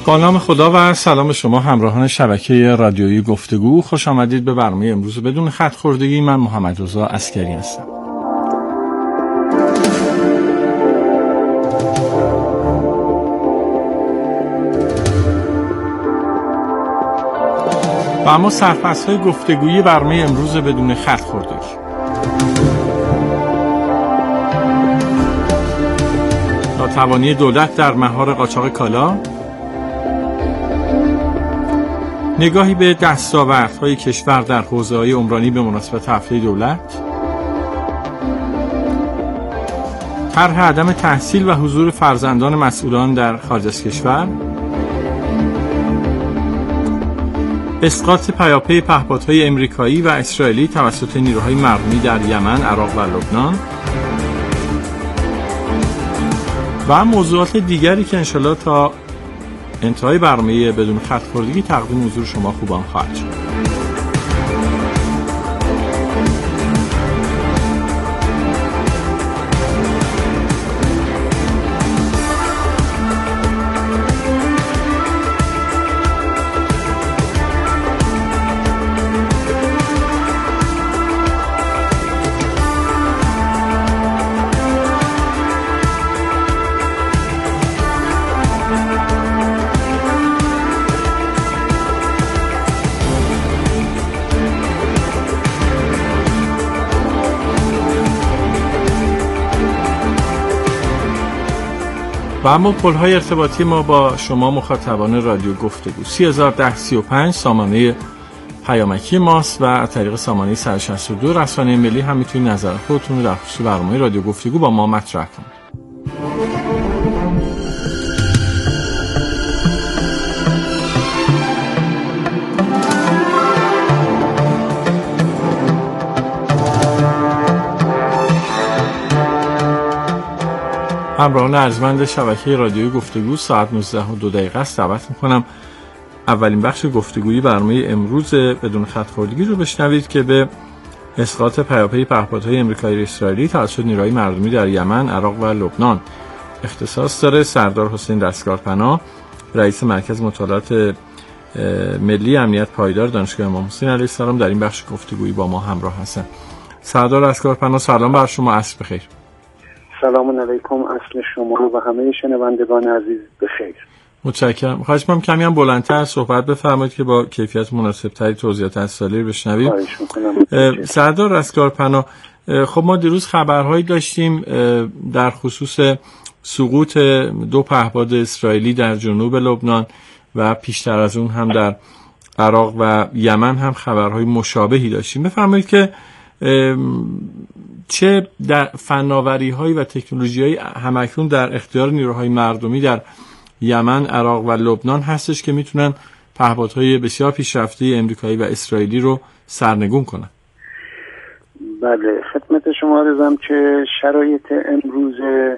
با نام خدا و سلام شما همراهان شبکه رادیویی گفتگو، خوش آمدید به برنامه امروز بدون خط خوردگی. من محمد رضا عسکری هستم. و اما سرفصل‌های گفتگویی برنامه امروز بدون خط خوردگی. ناتوانی دولت در مهار قاچاق کالا، نگاهی به دستاوردهای کشور در حوزه‌های عمرانی به مناسبت هفته دولت، طرح عدم تحصیل و حضور فرزندان مسئولان در خارج از کشور، اسقاط پیاپی پهپادهای امریکایی و اسرائیلی توسط نیروهای مردمی در یمن، عراق و لبنان و موضوعات دیگری که انشالله تا انتهای برنامه بدون خط خوردگی تقدیم حضور شما خوبان خواهد شد. و اما پل‌های ارتباطی ما با شما مخاطبان رادیو گفتگو 301035 سامانه پیامکی ماست و از طریق سامانه 162 رسانه ملی هم میتونید نظر خودتون رو در خصوص برنامه رادیو گفتگو با ما مطرح کنید. همراهان ارجمند شبکه رادیویی گفتگو، ساعت 19:02 است. دعوت میکنم اولین بخش گفتگویی برنامه امروز بدون خط خوردگی رو بشنوید که به اسقاط پیاپی پهپادهای امریکایی و اسرائیلی توسط نیروهای مردمی در یمن، عراق و لبنان اختصاص داره. سردار حسین دستگارپناه، رئیس مرکز مطالعات ملی امنیت پایدار دانشگاه امام حسین علیه السلام، در این بخش گفتگویی با ما همراه هستند. سردار دستگارپناه، سلام بر شما، عصر بخیر. سلام علیکم، اصل شما و همه شنوندگان عزیز بخیر. متشکرم. خواهش می‌کنم کمی هم بلندتر صحبت بفرمایید که با کیفیت مناسب‌تری توضیحات اصلی رو بشنویم. خواهش می‌کنم. سردار دستگارپناه، خب ما دیروز خبرهایی داشتیم در خصوص سقوط 2 پهپاد اسرائیلی در جنوب لبنان و پیشتر از اون هم در عراق و یمن هم خبرهای مشابهی داشتیم. بفرمایید که چه در فناوری‌هایی و تکنولوژی‌های همکنون در اختیار نیروهای مردمی در یمن، عراق و لبنان هستش که میتونن پهپادهای بسیار پیشرفته امریکایی و اسرائیلی رو سرنگون کنن؟ بله، خدمت شما عرضم که شرایط امروز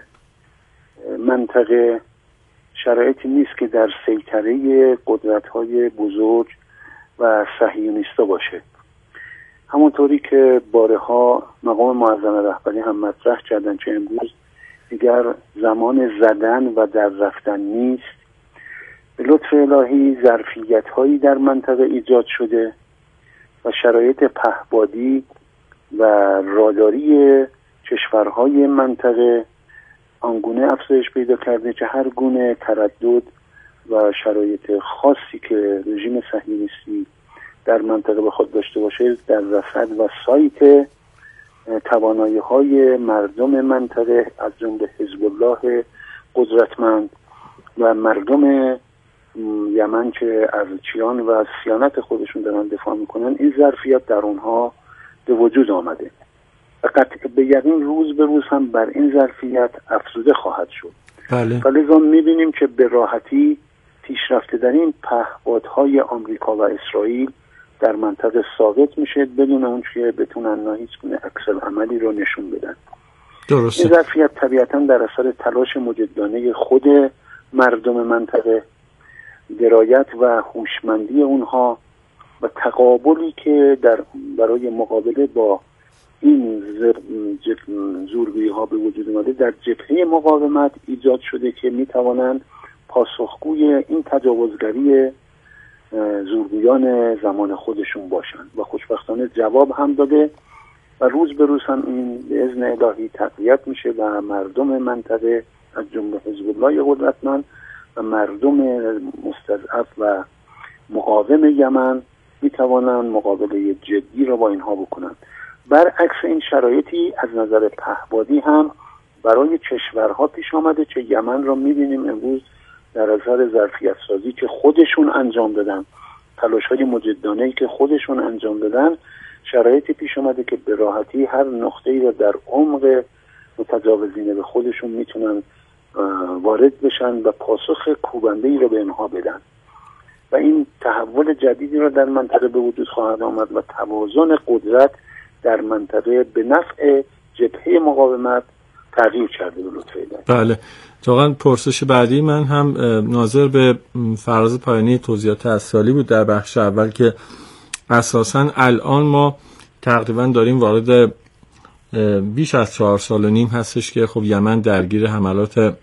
منطقه شرایطی نیست که در سیطره قدرت‌های بزرگ و صهیونیستا باشه. همونطوری که بارها مقام معظم رهبری هم مطرح کردن که امروز دیگر زمان زدن و در رفتن نیست. به لطف الهی ظرفیت‌هایی در منطقه ایجاد شده و شرایط پهپادی و راداری کشورهای منطقه آنگونه افزایش پیدا کرده که هر گونه تردد و شرایط خاصی که رژیم صهیونیستی در منطقه به خود داشته باشه در رصد و سایت توانایی‌های مردم منطقه از جمله حزب الله قدرتمند و مردم یمن که از کیان و صیانت خودشون دارن دفاع میکنن، این ظرفیت در اونها به وجود آمده و قطع به یقین روز به روز هم بر این ظرفیت افزوده خواهد شد. بله. و لذا میبینیم که به راحتی پیشرفته در این پهپادهای آمریکا و اسرائیل در منطقه ثابت میشه بدون اون که بتونن هیچ گونه عکس عملی رو نشون بدن. درسته. این ظرفیت طبیعتاً در اثر تلاش مجدانه خود مردم منطقه، درایت و هوشمندی اونها و تقابلی که برای مقابله با این زورگویی ها به وجود اومده در جبهه مقاومت ایجاد شده که میتوانند پاسخگوی این تجاوزگری زورگویان زمان خودشون باشند و خوشبختانه جواب هم داده و روز به روز هم این به اذن الهی تقویت میشه و مردم منطقه از جمله حزب الله قدرتمند و مردم مستضعف و مقاوم یمن میتوانند مقابله جدی را با اینها بکنند. برعکس این شرایطی از نظر پهپادی هم برای کشورها پیش آمده که یمن را میبینیم امروز در اثر ظرفیت سازی که خودشون انجام دادن، تلاش‌های مجدانه‌ای که خودشون انجام دادن، شرایطی پیش آمده که به راحتی هر نقطه‌ای را در عمق متجاوزینه به خودشون میتونن وارد بشن و پاسخ کوبنده‌ای را به اینها بدن و این تحول جدیدی را در منطقه به وجود خواهد آمد و توازن قدرت در منطقه به نفع جبهه مقاومت تغییر کرده به لطف الهی. بله، واقعا پرسش بعدی من هم ناظر به فراز پایانی توضیحات اسالی بود در بخش اول که اساساً الان ما تقریبا داریم وارد بیش از 4 سال و نیم هستش که خب یمن درگیر حملات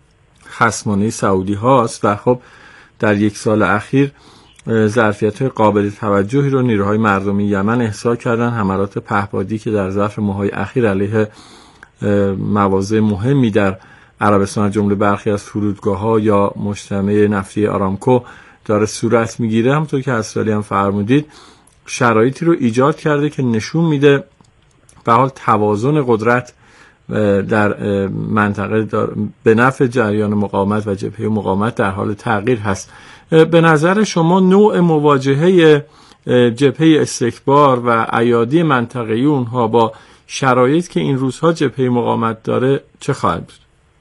خصمانه سعودی هاست و خب در 1 سال اخیر ظرفیت قابل توجهی رو نیروهای مردمی یمن احصا کردن. حملات پهپادی که در ظرف ماه‌های اخیر علیه مواضع مهمی در عربستان از جمله برخی از فرودگاه‌ها یا مجتمع نفتی آرامکو داره صورت میگیره، همونطور که اسالی هم فرمودید شرایطی رو ایجاد کرده که نشون میده به حال توازن قدرت در منطقه به نفع جریان مقاومت و جبهه مقاومت در حال تغییر هست. به نظر شما نوع مواجهه جبهه استکبار و ایادی منطقه‌ای اونها با شرایط که این روزها جبهه مقاومت داره چه خواهد بود؟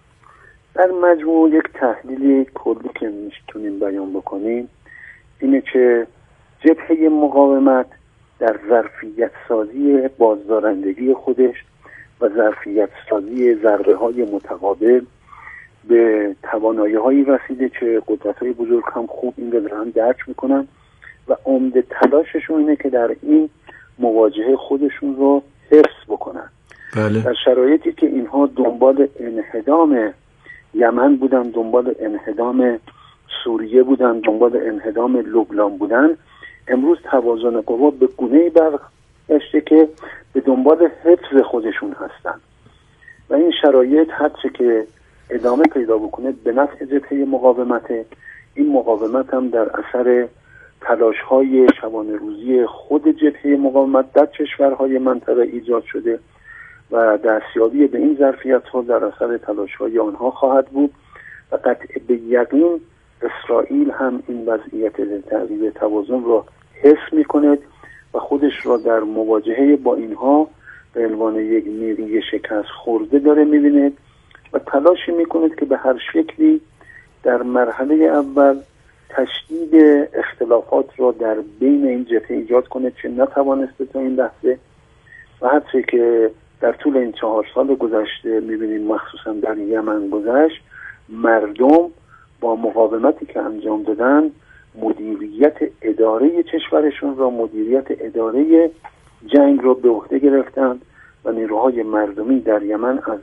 در مجموع یک تحلیل کلی که میتونیم بیان بکنیم اینه که جبهه مقاومت در ظرفیت سازی بازدارندگی خودش و ظرفیت سازی ضربه های متقابل به توانایی هایی رسیده که قدرت های بزرگ هم خوب این رو دارن درک میکنن و عمده تلاششون اینه که در این مواجهه خودشون رو حفظ بکنن. بله. در شرایطی که اینها دنبال انهدام یمن بودن، دنبال انهدام سوریه بودن، دنبال انهدام لبنان بودن، امروز توازن قوا به گونه‌ای برگشته که به دنبال حفظ خودشون هستن و این شرایط هرچه که ادامه پیدا بکنه به نفع جبهه مقاومته. این مقاومت هم در اثر تلاش‌های شبانه روزی خود جبهه مقاومت در کشورهای منطقه ایجاد شده و دستیابی به این ظرفیت‌ها در اثر تلاش‌های آنها خواهد بود و قطع به یقین اسرائیل هم این وضعیت تغییر توازن را حس می‌کند و خودش را در مواجهه با اینها به عنوان یک نیروی شکست خورده داره می‌بیند و تلاشی می‌کند که به هر شکلی در مرحله اول تشدید اختلافات را در بین این جبهه ایجاد کنه که نتوانسته تا این لحظه و حتی که در طول این 4 سال گذشته می‌بینیم مخصوصا در یمن گذشت مردم با مقاومتی که انجام دادن مدیریت اداره کشورشون را، مدیریت اداره جنگ را به عهده گرفتند و نیروهای مردمی در یمن از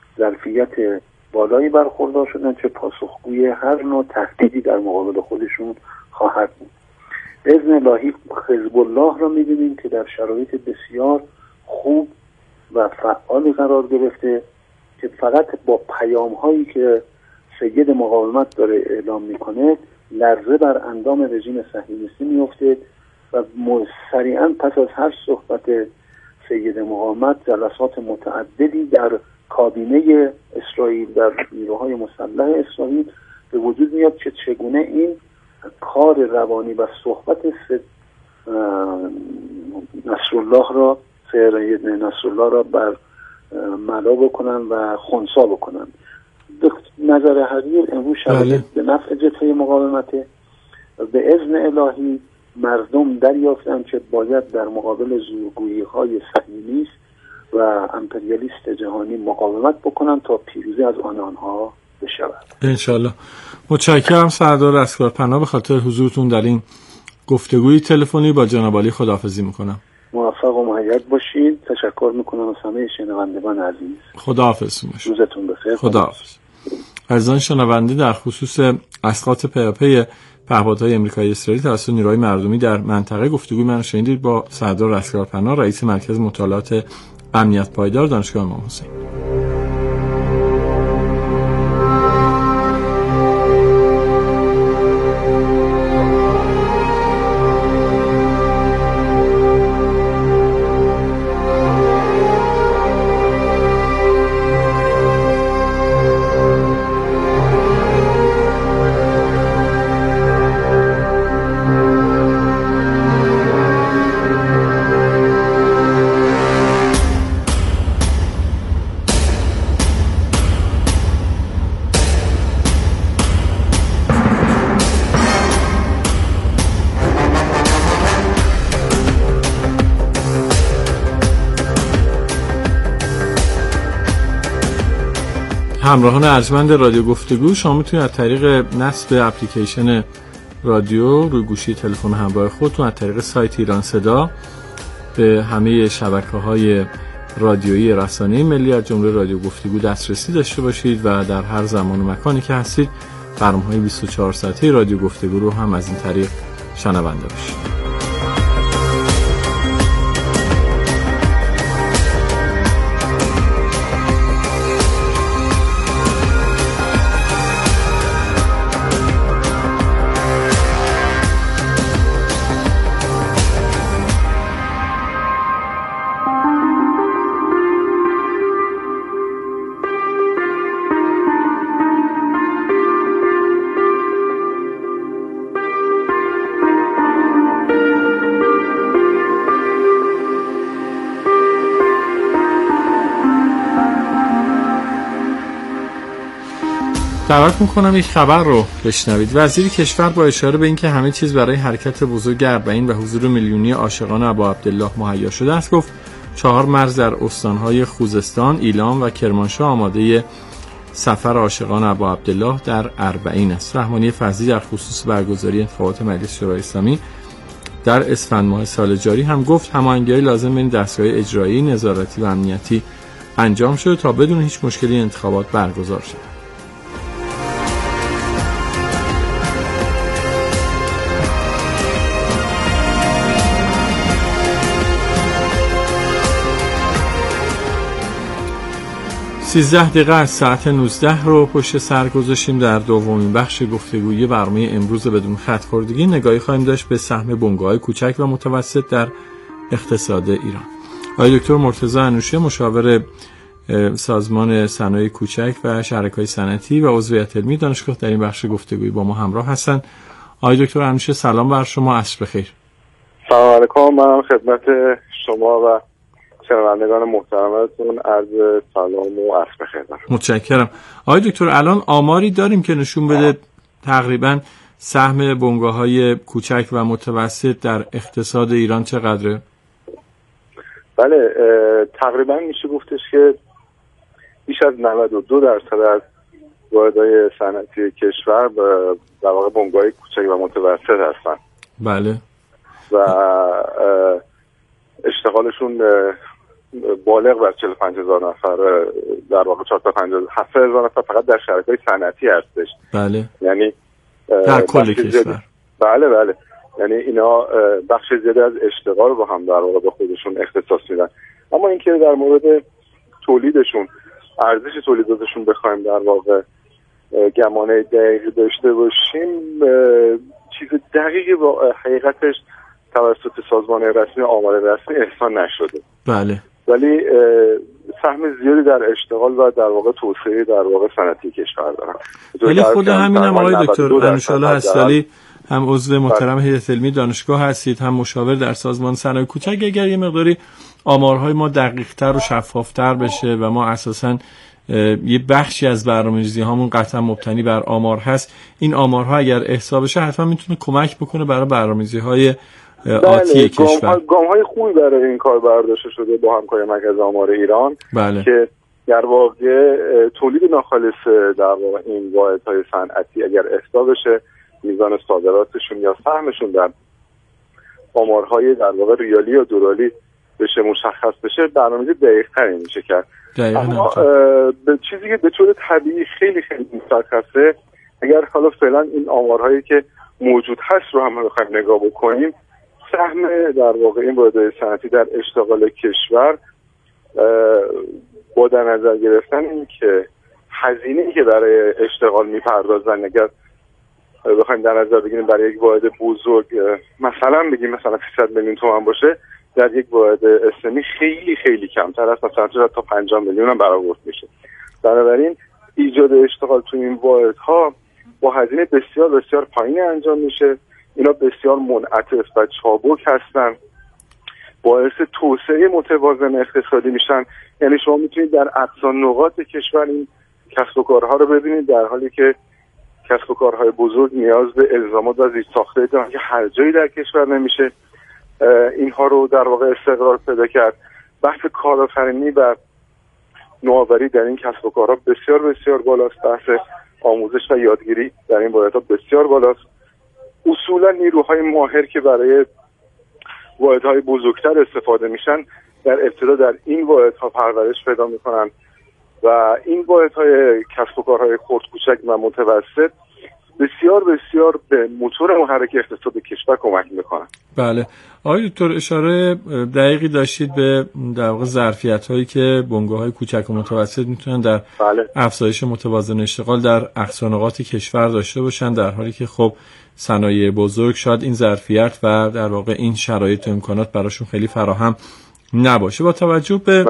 ظرفیت بالایی برخوردار شدن که پاسخگوی هر نوع تهدیدی در مقابل خودشون خواهد بود. به اذن الهی حزب الله را می‌بینیم که در شرایط بسیار خوب و فعالی قرار گرفته که فقط با پیام‌هایی که سید مقاومت داره اعلام میکنه لرزه بر اندام رژیم صهیونیستی میفته و سریعا پس از هر صحبت سید مقاومت جلسات متعددی در کابینه اسرائیل در نیروهای مسلح اسرائیل به وجود میاد که چگونه این کار روانی و صحبت سید نصرالله را بر ملا بکنن و خنثی بکنن. نظر حقیر امروز شرایط به نفع جبهه مقاومته و به اذن الهی مردم دریافتند که باید در مقابل زورگویی‌های صهیونیست و امپریالیست جهانی مقاومت بکنن تا پیروزی از آنها بشود. انشالله. متشکرم سردار اسکارپناه به خاطر حضورتون در این گفتگوی تلفنی. با جناب عالی خداحافظی میکنم. موفق و مؤید باشید. تشکر میکنم از همه شنوندگان عزیز. خداحافظ. روزتون بخیر. خداحافظ. عزیزان شنونده، در خصوص اسقاط پیاپی پهپادهای آمریکایی اسرائیل توسط نیروهای مردمی در منطقه گفتگوی من شنیدید با سردار رستگارپناه، رئیس مرکز مطالعات امنیت پایدار دانشگاه امام حسین. همراهان ارجمند رادیو گفتگو، شما میتونید از طریق نصب اپلیکیشن رادیو روی گوشی تلفن همراه خودتون از طریق سایت ایران صدا به همه شبکه‌های رادیویی رسانه ملی از جمله رادیو گفتگو دسترسی داشته باشید و در هر زمان و مکانی که هستید برنامه‌های 24 ساعته رادیو گفتگو رو هم از این طریق شنونده باشید. دعوت میکنم یک خبر رو بشنوید. وزیر کشور با اشاره به اینکه همه چیز برای حرکت بزرگ اربعین و حضور میلیونی عاشقان ابا عبدالله مهیا شده است گفت 4 مرز در استانهای خوزستان، ایلام و کرمانشاه آماده سفر عاشقان ابا عبدالله در اربعین است. رحمانی فضلی در خصوص برگزاری انتخابات مجلس شورای اسلامی در اسفند ماه سال جاری هم گفت هماهنگی لازم بین دستگاه اجرایی، نظارتی و امنیتی انجام شده تا بدون هیچ مشکلی انتخابات برگزار شود. سیزده دقیقه از ساعت 19 رو پشت سر گذاشتیم. در دومین بخش گفتگویی برنامه امروز بدون خط خوردگی نگاهی خواهیم داشت به سهم بنگاه‌های کوچک و متوسط در اقتصاد ایران. آقای دکتر مرتضی انوشی، مشاور سازمان صنایع کوچک و شرکای صنعتی و عضو هیئت علمی دانشگاه، در این بخش گفتگویی با ما همراه هستند. آقای دکتر انوشی، سلام بر شما، عصر بخیر. سلام علیکم، من خدمت شما و شنوندگان محترمتون عرض سلام و عصر بخیر دارم. متشکرم. آقای دکتر، الان آماری داریم که نشون بده تقریبا سهم بنگاه‌های کوچک و متوسط در اقتصاد ایران چقدره؟ بله، تقریبا میشه گفتش که بیش از 92% از واحدهای صنعتی کشور در واقع بنگاه‌های کوچک و متوسط هستن. بله. و اشتغالشون بالغ بر 45,000 نفر، در واقع 47,000 نفر فقط در شرکای صنعتی هستش. بله. یعنی در کل کشور. بله. یعنی اینا بخش زیادی از اشتغال رو هم در واقع به خودشون اختصاص میدن. اما اینکه در مورد تولیدشون، ارزش تولیداتشون بخوایم در واقع گمانه دقیقی داشته باشیم، چیز دقیقی با حقیقتش توسط سازمان رسمی آمار رسمی احسان نشده. بله. ولی سهم زیادی در اشتغال و در واقع توسعه در واقع صنعتی کشور دارن. ولی خود همینم آقای دکتر انشالله هستالی، هم عضو محترم هیئت علمی دانشگاه هستید، هم مشاور در سازمان صنایع کوچک. اگر یه مقداری آمارهای ما دقیق‌تر و شفاف‌تر بشه و ما اساساً یه بخشی از برنامه‌ریزی هامون قطعا مبتنی بر آمار هست، این آمارها اگر احسا بشه حتما میتونه کمک بکنه برای برنامه‌ریزی‌های آتی کشور. گام‌های خوبی برای این کار برداشته شده با همکاری مرکز آمار ایران. بله. که در واقع تولید ناخالص در واقع این واحدهای صنعتی اگر احسا بشه، میزان صادراتشون یا سهمشون در آمارهای در واقع ریالی یا دورالی بشه، مشخص بشه، برنامه‌ریزی دقیق‌تری میشه کرد. اما به چیزی که به طور طبیعی خیلی خیلی مشخصه، اگر حالا فعلا این آمارهایی که موجود هست رو هم بخوایم نگاه بکنیم، سهم در واقع این واحدهای صنعتی در اشتغال کشور با در نظر گرفتن این که هزینه‌ای که برای اشتغال میپردازن، اگر بخوایم در نظر بگیریم برای یک واحد بزرگ مثلا بگیم مثلا 300 میلیون تومان باشه، در یک واحد اسمی خیلی خیلی کمتر است، مثلا تا 50 میلیون هم برآورد میشه. بنابراین ایجاد اشتغال تو این واحدها با هزینه بسیار بسیار پایینی انجام میشه. اینا بسیار منعطف و چابک هستن، باعث توسعه متوازن اقتصادی میشن. یعنی شما میتونید در اقصا نقاط کشور این کسب و کارها رو ببینید، در حالی که کسب و کارهای بزرگ نیاز به الزامات و زیرساخت‌های دارن که هر جایی در کشور نمیشه اینها رو در واقع استقرار پیدا کرد. بحث کارآفرینی و نوآوری در این کسب و کارها بسیار بسیار بالاست. بحث آموزش و یادگیری در این واحدها بسیار بالاست. اصولا نیروهای ماهر که برای واحدهای بزرگتر استفاده میشن در ابتدا در این واحدها پرورش پیدا میکنن و این واحدهای کسب و کارهای خرد کوچک و متوسط بسیار بسیار به موتور محرک اقتصاد کشور کمک میکنن. بله آقای دکتر، اشاره دقیقی داشتید به در واقع ظرفیت‌هایی که بنگاه‌های کوچک و متوسط میتونن در افزایش متوازن اشتغال در اقصانقاط کشور داشته باشن، در حالی که خب صنایع بزرگ شاید این ظرفیت و در واقع این شرایط و امکانات براشون خیلی فراهم نباشه. با توجه به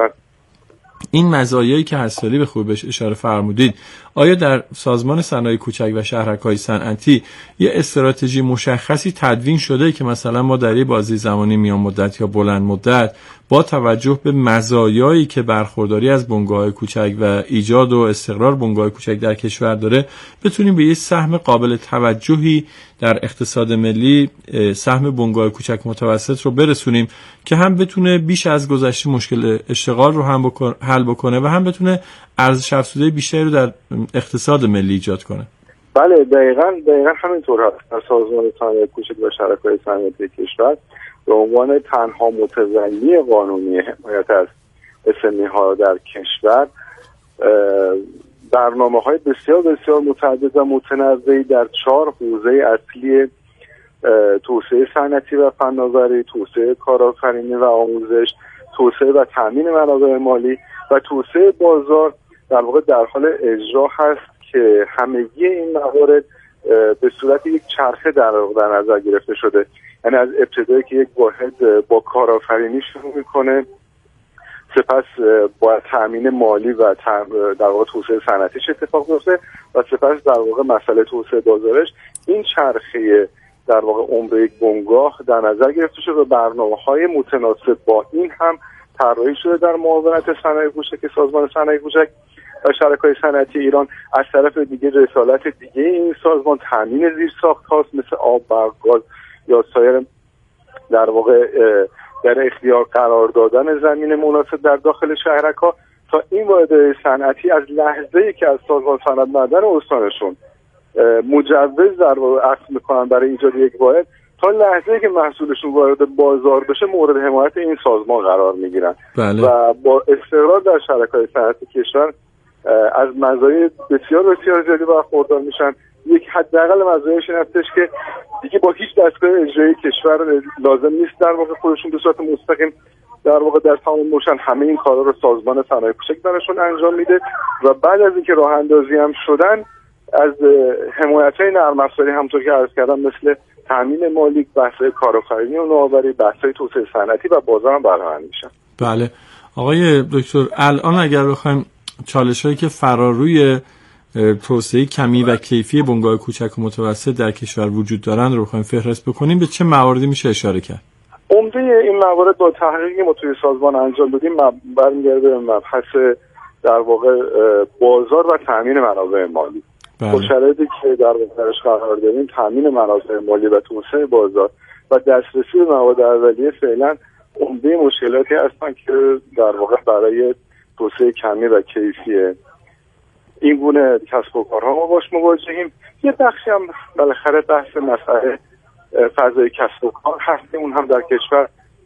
این مزایایی که هست، به خوبی بهش اشاره فرمودید، آیا در سازمان صنایع کوچک و شهرک‌های صنعتی یه استراتژی مشخصی تدوین شده که مثلا ما در یه بازی زمانی میان مدت یا بلند مدت با توجه به مزایایی که برخورداری از بنگاه‌های کوچک و ایجاد و استقرار بنگاه‌های کوچک در کشور داره بتونیم به یه سهم قابل توجهی در اقتصاد ملی، سهم بنگاه کوچک متوسط رو برسونیم که هم بتونه بیش از گذشته مشکل اشتغال رو هم حل بکنه و هم بتونه ارزش افزوده بیشتری رو در اقتصاد ملی ایجاد کنه؟ بله دقیقاً همینطور هست. در سازمان صنایع کوچک و شهرک‌های صنعتی کشور به عنوان تنها متولی قانونی حمایت از اس‌ام‌ای‌ها در کشور برنامه‌های بسیار بسیار متعدد و متنوعی در 4 حوزه اصلی توسعه صنعتی و فناوری، توسعه کارآفرینی و آموزش، توسعه و تامین منابع مالی و توسعه بازار در واقع در حال اجرا هست که همگی این موارد به صورت یک چرخه در نظر گرفته شده. یعنی از ابتدایی که یک واحد با کارآفرینی شروع میکنه، سپس با تامین مالی و در واقع توسعه صنعتیش اتفاق میفته و سپس در واقع مسئله توسعه بازارش، این چرخه در واقع عمر یک بنگاه در نظر گرفته شده و برنامه‌های متناسب با این هم طراحی شده در معاونت صنایع کوچک سازمان صنایع کوچک و شرکای صنعتی ایران. از طرف دیگه رسالت دیگه این سازمان تامین زیرساخت هاست، مثل آب، برق، گاز یا سایر در واقع در اختیار قرار دادن زمین مناسب در داخل شهرک‌ها تا این واحدهای صنعتی از لحظه‌ای که از سازمان صنعت معدن استانشون مجوز در واقع اخذ میکنن برای ایجاد یک واحد تا لحظه‌ای که محصولشون وارد بازار بشه مورد حمایت این سازمان قرار میگیرن. بله. و با استقرار در شرکای صنعتی کشور از مزایای بسیار بسیار زیادی برخوردار میشن. یک حداقل مزایاش این هستش که دیگه با هیچ دستگاه اجرایی کشور لازم نیست در واقع خودشون به صورت مستقیم در واقع در تعامل باشن، همه این کارا رو سازمان صنایع کوچک براشون انجام میده و بعد از اینکه راه اندازی هم شدن از حمایت‌های نرم افزاری همونطور که عرض کردم مثل تامین مالی، بحث‌های کارآفرینی و نوآوری، بحث‌های توسعه صنعتی و بازار هم برآورد میشن. بله آقای دکتر، الان اگر بخوایم چالش‌هایی که فراروی توسعه کمی و کیفی بنگاه کوچک و متوسط در کشور وجود دارند رو بخوایم فهرست بکنیم، به چه مواردی میشه اشاره کرد؟ عمده این موارد با تحقیقی ما توی سازمان انجام دادیم برمیگرده به مبحث در واقع بازار و تامین منابع مالی. با شرایطی که در درش قرار داریم، تامین منابع مالی و توسعه بازار و دسترسی به مواد اولیه فعلا عمده مشکلاتی هستن که در واقع برای توسعه کمی و کیفی این گونه کسب و کارها ما باش مواجهیم. یه بخشی هم بالاخره بحث مسئله فضای کسب و کار هست، اون هم در کشور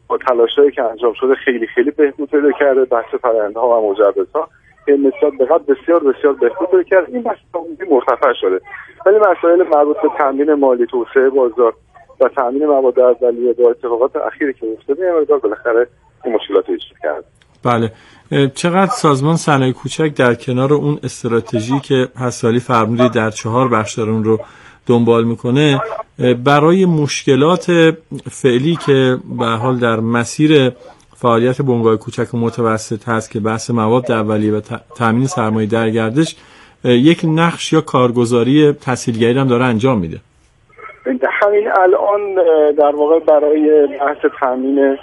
با تلاشایی که انجام شده خیلی خیلی بهبود پیدا کرده. بحث فرآیندها و مجوزها که نسبت به قبل بسیار بسیار بهبود پیدا کرده. این بحث مرتفع شده، ولی مسائل مربوط به تامین مالی، توسعه بازار و تامین مواد اولیه با اتفاقات اخیری که افتاده این مقدار بالاخره این مشکلات ایجاد کرده. بله. چقدر سازمان صنایع کوچک در کنار اون استراتژی که حسالی فرمودید در 4 بخش داره اون رو دنبال میکنه، برای مشکلات فعلی که به حال در مسیر فعالیت بنگاه کوچک و متوسط هست که بحث مواد اولیه و تامین سرمایه در گردش، یک نقش یا کارگزاری تسهیلگری هم داره انجام میده؟ همین الان در واقع برای بحث تامین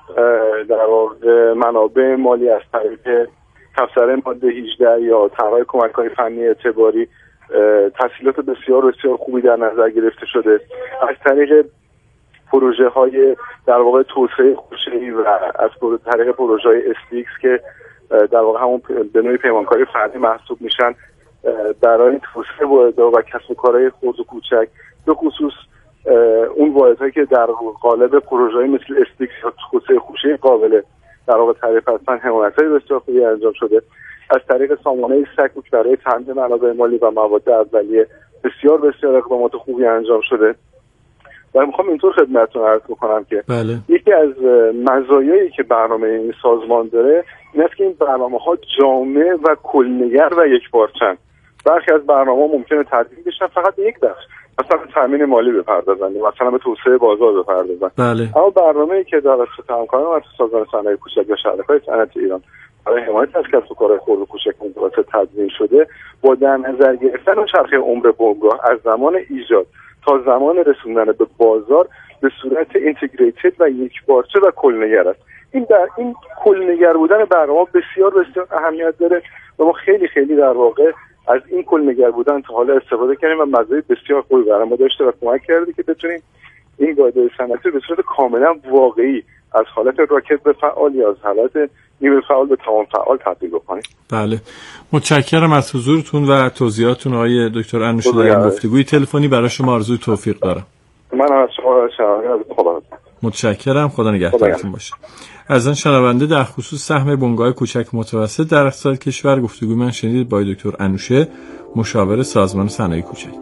در واقع منابع مالی از طریق تفسیر ماده 18 یا طرح کمک‌های فنی اعتباری تسهیلات بسیار بسیار خوبی در نظر گرفته شده. از طریق پروژه های در واقع توسعه خوشه‌ای و از طریق پروژه های استیکس که در واقع همون به نوعی پیمانکاری فردی محسوب میشن برای توسعه واحدها و کسب و کارهای خرد و کوچک، به خصوص اون واحدهایی که در قالب پروژه‌ای مثل استیکس یا توسعه خوشه‌ای قابل در واقع تعریف هستن حمایت‌های بسیار خوبی انجام شده. از طریق سامانه سکوک برای تامین منابع مالی و مواد اولیه بسیار بسیار اقدامات خوبی انجام شده. و میخوام اینطور خدمتتون عرض بکنم که بله. یکی از مزایایی که برنامه این سازمان داره این است که این برنامه‌ها جامع و کلنگر و یکپارچن. برخی از برنامه‌ها ممکنه تدوین بشن فقط یک بخش، مثلا تامین مالی بپردازند، مثلا به توسعه بازار بپردازند. بله. اما برنامه‌ای که توسط همکاران و سازمان صنایع کوچک و شرکت‌های صنعت ایران برای حمایت از کسب و کارهای خرد و کوچک متوسط تدوین شده، با در نظر گرفتن چرخه عمر بنگاه از زمان ایجاد تا زمان رسوندن به بازار به صورت اینتگریتد و یکپارچه و کلنگر است. این کلنگر بودن برنامه بسیار بسیار اهمیت داره و ما خیلی خیلی در واقع از این کلنگر بودن تا حالا استفاده کردیم و مزایای بسیار خوبی برای ما داشته و کمک کرده که بتونیم این قاعده صنعتی به صورت کاملا واقعی از حالت راکت به فعال یا از حالت نیمه فعال به تمام فعال تبدیل بکنیم. بله، متشکرم از حضورتون و توضیحاتتون آقای دکتر انوشه. در این گفتگوی تلفنی برای شما آرزوی توفیق دارم. من از شما خدا متشکرم. خدا نگهدارتون باشه. از آن شنونده در خصوص سهم بنگاه کوچک متوسط در اقتصاد کشور گفتگوی من شنیدید با دکتر انوشه، مشاور سازمان صنایع کوچک.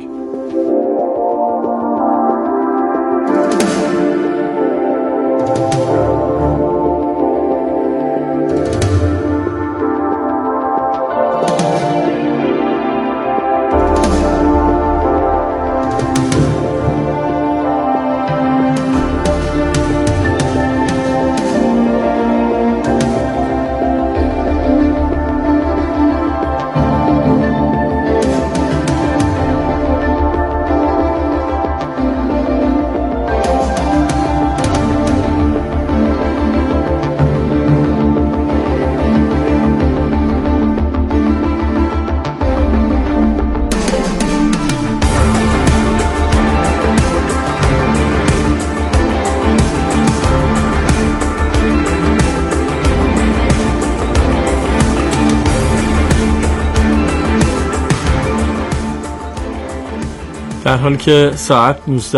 در حالی که ساعت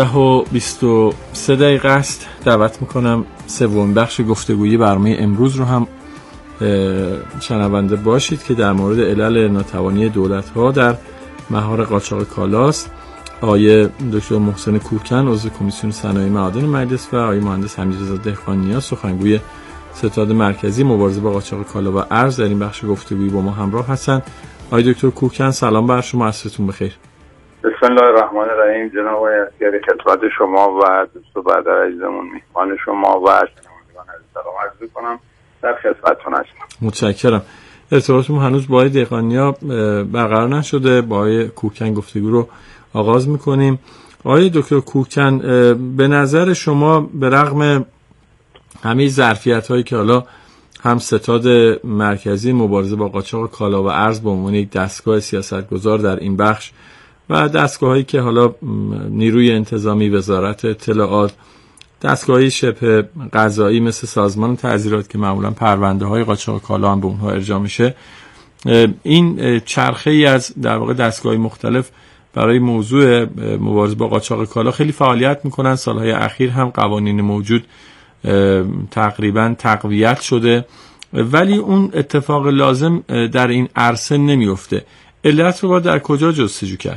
19:23 است، دعوت میکنم سومین بخش گفتگویی برنامه امروز رو هم شنونده باشید که در مورد علل ناتوانی دولت‌ها در مهار قاچاق کالاست. آقای دکتر محسن کوکن عضو کمیسیون صنایع معادن مجلس و آقای مهندس حمیدرضا دهقان‌نیا سخنگوی ستاد مرکزی مبارزه با قاچاق کالا و ارز در این بخش گفتگویی با ما همراه هستند. آقای دکتر کوکن سلام بر شما، عصرتون بخیر. بسم الله الرحمن الرحیم. جناب آقای عسکری، خدمت شما و دوست و برادر عزیزمون، میهمان شما و شنوندگان عزیز سلام عرض می‌کنم. در خدمتتون هستم. متشکرم. ارتباطمون هنوز با آقای دهقان‌نیا برقرار نشده. با آقای کوکن گفتگو رو آغاز می‌کنیم. آقای دکتر کوکن، به نظر شما به رغم همه ظرفیت‌هایی که حالا هم ستاد مرکزی مبارزه با قاچاق کالا و ارز به عنوان یک دستگاه سیاستگزار در این بخش و دستگاه‌هایی که حالا نیروی انتظامی، وزارت اطلاعات، دستگاه‌های شبه قضایی مثل سازمان تعزیرات که معمولاً پرونده‌های قاچاق کالا هم به اونها ارجاع میشه، این چرخه‌ای از در واقع دستگاه‌های مختلف برای موضوع مبارزه با قاچاق کالا خیلی فعالیت میکنن. سالهای اخیر هم قوانین موجود تقریبا تقویت شده، ولی اون اتفاق لازم در این عرصه نمیفته. علت رو باید در کجا جستجو کرد؟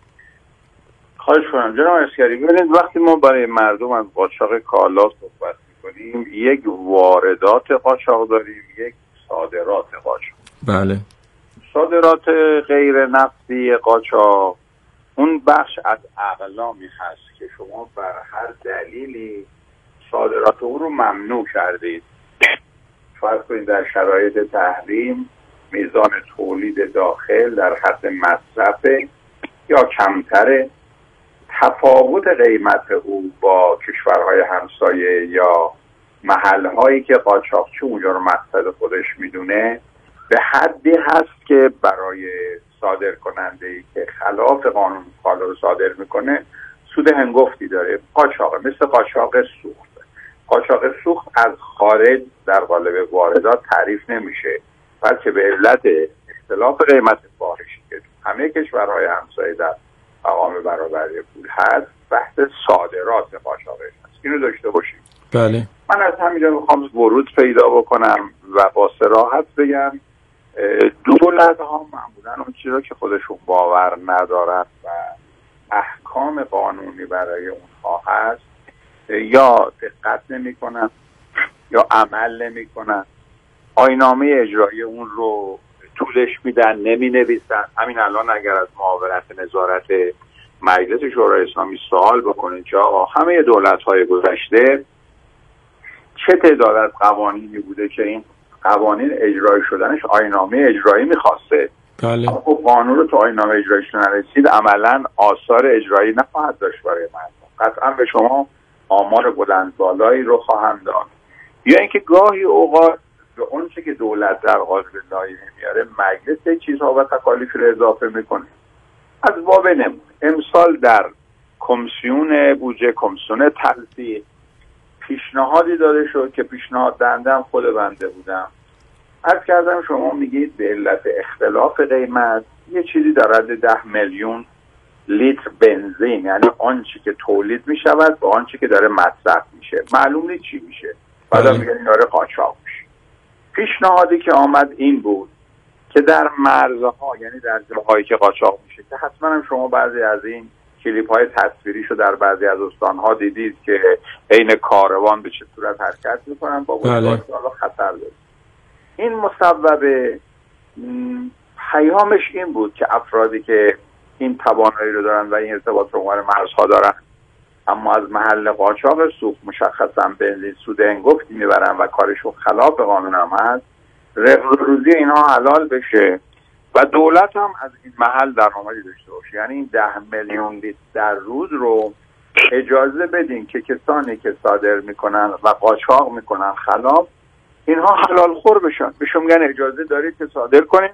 خواهش کنم جناب عسکری. ببینید وقتی ما برای مردم از قاچاق کالا صحبت می‌کنیم، یک واردات قاچاق داریم، یک صادرات قاچاق. بله. صادرات غیر نفتی قاچاق اون بخش از اقلامی هست که شما بر هر دلیلی صادرات اون رو ممنوع کردید. فرض کنید در شرایط تحریم میزان تولید داخل در حد مصرف یا کمتره، تفاوت قیمت او با کشورهای همسایه یا محلهایی که قاچاقچی اونجا رو مقصد خودش میدونه به حدی هست که برای صادر کننده‌ای که خلاف قانون کالا رو صادر میکنه سود هنگفتی داره. قاچاق مثل قاچاق سوخت. قاچاق سوخت از خارج در قالب واردات تعریف نمیشه، بلکه به علت اختلاف قیمت فاحشی که همه کشورهای همسایه در مقام برابری پول هست، بحث صادرات قاچاق هست. اینو داشته باشیم. بله. من از همینجا میخوام ورود پیدا بکنم و با صراحت بگم دولت ها معمولا اون چیزا که خودشون باور ندارن و احکام قانونی برای اونها هست یا دقت نمی کنن یا عمل نمی کنن، آیین‌نامه اجرایی اون رو طولش میدن، نمی نویسن. همین الان اگر از معاونت نظارت مجلس شورای اسلامی سوال بکنید که آقا همه دولت‌های گذشته چه تعداد از قوانینی بوده که این قوانین اجرایی شدنش آیین‌نامه اجرایی میخواسته، بله. خب قانون رو تو آیین‌نامه اجراییش نرسید، عملاً آثار اجرایی نخواهد داشت برای مردم. قطعاً به شما آمار بلند بالایی رو خواهم داد. یا اینکه گاهی اوقات به اون چه که دولت در قالب لایحه میاره مجلس چیزها و تکالیف رو اضافه میکنه. از باب نمونه امسال در کمیسیون بودجه، کمیسیون تلفیق، پیشنهادی داده شد که پیشنهاد دهنده‌ام خود بنده بودم. عرض کردم شما میگید به علت اختلاف قیمت یه چیزی در حد 10 میلیون لیتر بنزین، یعنی آنچه که تولید میشود با آنچه که داره مصرف میشه معلوم نیست چی میشه، بعدا میگن این داره قاچاق میشه. پیشنهادی که آمد این بود که در مرزها، یعنی در جاهایی که قاچاق میشه، که حتما هم شما بعضی از این کلیپ های تصویریشو در بعضی از استانها دیدید که عین کاروان به چه صورت حرکت میکنن با وجود خطر داره. این مسبب پیامش این بود که افرادی که این توانایی رو دارن و این ارتباط رو عمر مرزها دارن اما از محل قاچاق سوخت مشخصا بنزین سود هنگفتی میبرن و کارشون خلاف قانون هم هست، رزق روزی اینها حلال بشه و دولت هم از این محل درآمدی داشته باشه. یعنی این 10 میلیون لیتر در روز رو اجازه بدین که کسانی که صادر میکنن و قاچاق میکنن خلاف، اینها حلال خور بشن. بهشون میگن اجازه دارید که صادر کنید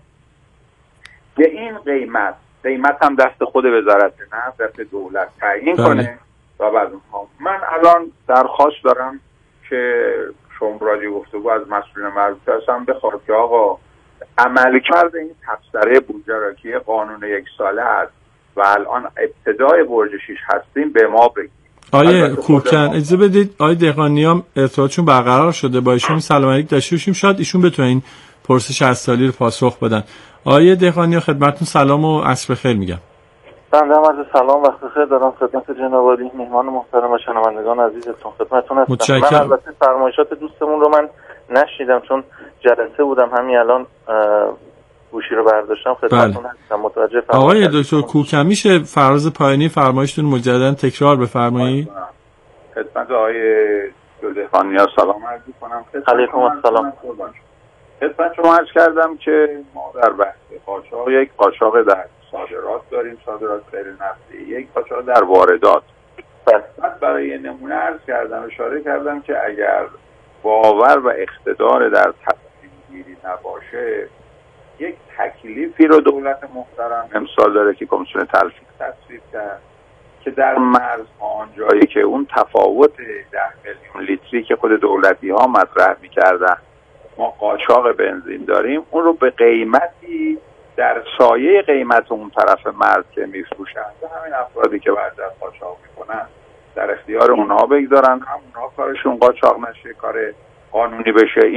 که این قیمت هم دست خود وزارت نفت، دست دولت تعیین کنه و بعد من الان درخواست دارم که شمرالی گفتگو از مسئولین مربوط هستم بخواد که آقا عملکرد این تبصره بودجه را که قانون 1 ساله هست و الان ابتدای برج 6 هستیم به ما بگید. آیه کوکن اجازه بدید آیه دهقانیام ارتباطشون برقرار شده با ایشون سلام علیک داشته باشیم، شاید ایشون بتونن این پرسش از سالی رو پاسخ بدن. آیه دهقانی خدمتتون سلام و عصر بخیر میگم. بنده هم از سلام وقت بخیر دارم خدمت جناب عالی، مهمان محترم و شنوندگان عزیزتون خدمتتون هستم. متشکرم. من البته فرمایشات دوستمون رو من نشنیدم چون جلسه بودم، همین الان گوشی رو برداشتم خدمتتون هستم. متوجه آقای دکتر کوکن میشه فراز پایانی فرمایشتون مجددا تکرار بفرمایید؟ خدمت آقای دهقانی سلام عرض می‌کنم. علیکم السلام. خدمت شما عرض کردم که ما در بحث قاچاق یک قاچاق در صادرات داریم، صادرات غیر نفتی، یک قاچاق در واردات. بعد برای نمونه عرض کردم، اشاره کردم که اگر باور و اقتدار در تصمیم گیری نباشه، یک تکلیفی رو دولت محترم امسال داره که کمیسیون تلفیق تصویب کرد که در مرزها آنجایی که اون تفاوت 10 میلیون لیتری که خود دولتی ها مطرح می‌کردن ما قاچاق بنزین داریم، اون رو به قیمتی در سایه قیمت اون طرف مرز که میفروشن و همین افرادی که بعد از قاچاق میکنن در اختیار اونها بگذارن، هم اونها کارشون قاچاق نشه، کار قانونی بشه. این